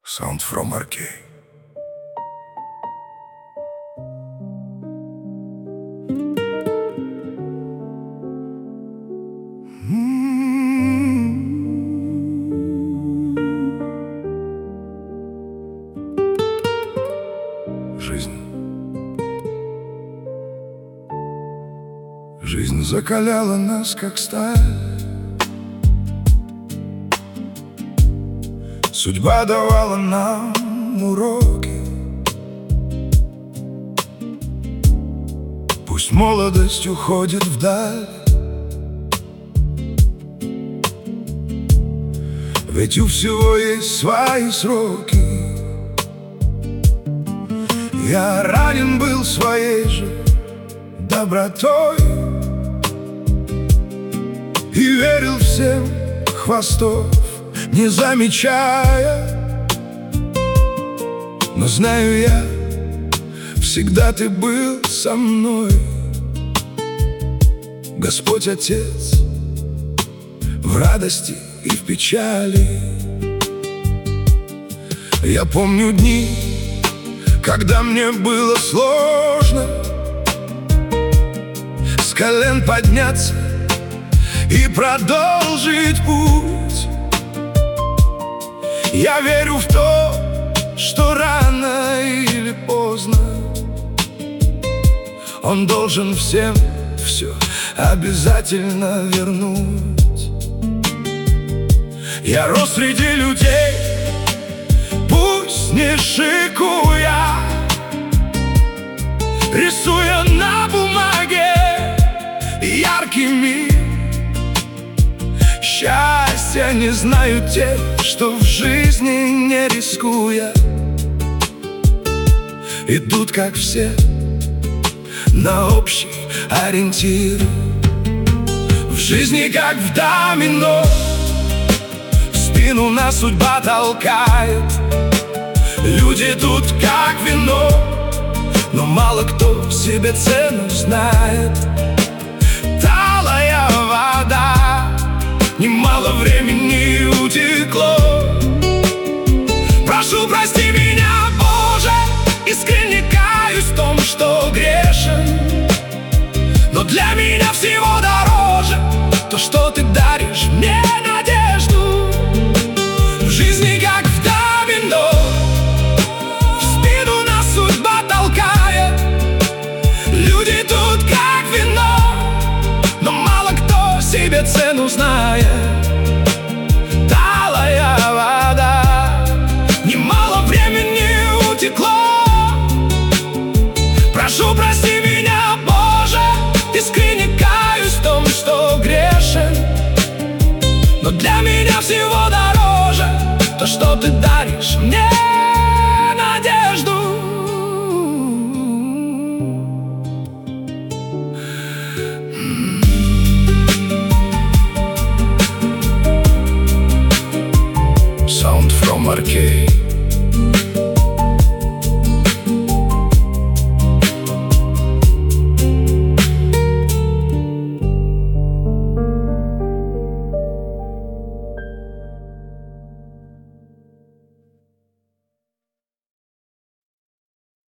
Sound from Arcade. Жизнь закаляла нас, как сталь. Судьба давала нам уроки. Пусть молодость уходит вдаль, ведь у всего есть свои сроки. Я ранен был своей же добротой и верил всем хвостов, не замечая. Но знаю я, всегда ты был со мной, Господь Отец, в радости и в печали. Я помню дни, когда мне было сложно с колен подняться и продолжить путь. Я верю в то, что рано или поздно Он должен всем все обязательно вернуть. Я рос среди людей, пусть не шикуя, рисуя на бумаге яркими. Счастья не знают те, что в жизни не рискуя идут, как все, на общий ориентир. В жизни, как в домино, в спину нас судьба толкает. Люди тут, как вино, но мало кто себе цену знает. Талая вода, немало времени утекло. Прошу, прости меня, Боже, искренне каюсь в том, что грешен. Но для меня всего дороже то, что ты даришь мне надежду. В жизни, как в домино, в спину нас судьба толкает. Люди тут, как вино, но мало кто себе цену знает. Талая вода, немало времени утекло. Прошу, прости меня, Боже, искренне каюсь в том, что грешен. Но для меня всего дороже то, что ты даришь мне